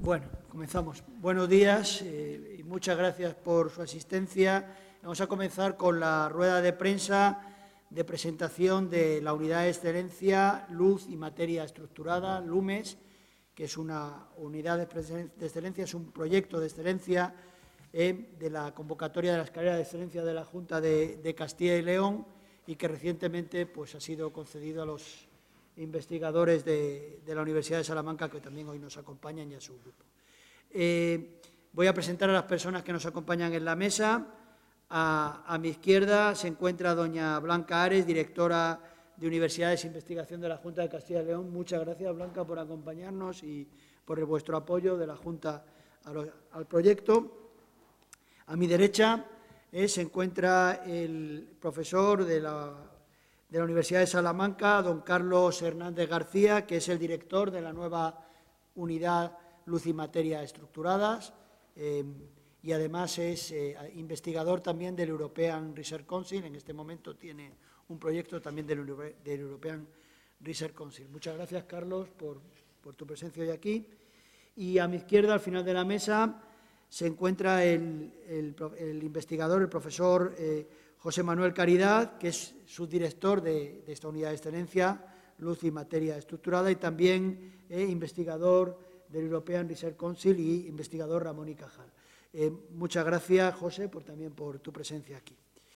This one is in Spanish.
Bueno, comenzamos. Buenos días y muchas gracias por su asistencia. Vamos a comenzar con la rueda de prensa de presentación de la Unidad de Excelencia Luz y Materia Estructurada, LUMES, que es una unidad de excelencia, es un proyecto de excelencia de la convocatoria de las carreras de excelencia de la Junta de Castilla y León y que recientemente pues, ha sido concedido a los investigadores de la Universidad de Salamanca, que también hoy nos acompañan, y a su grupo. Voy a presentar a las personas que nos acompañan en la mesa. A mi izquierda se encuentra doña Blanca Ares, directora de Universidades e Investigación de la Junta de Castilla y León. Muchas gracias, Blanca, por acompañarnos y por vuestro apoyo de la Junta al proyecto. A mi derecha se encuentra el profesor de la Universidad de Salamanca, don Carlos Hernández García, que es el director de la nueva unidad Luz y Materia Estructuradas y además es investigador también del European Research Council. En este momento tiene un proyecto también del European Research Council. Muchas gracias, Carlos, por tu presencia hoy aquí. Y a mi izquierda, al final de la mesa, se encuentra el investigador, el profesor José Manuel Caridad, que es subdirector de esta unidad de excelencia, Luz y Materia Estructurada, y también investigador del European Research Council y investigador Ramón y Cajal. Muchas gracias, José, también por tu presencia aquí.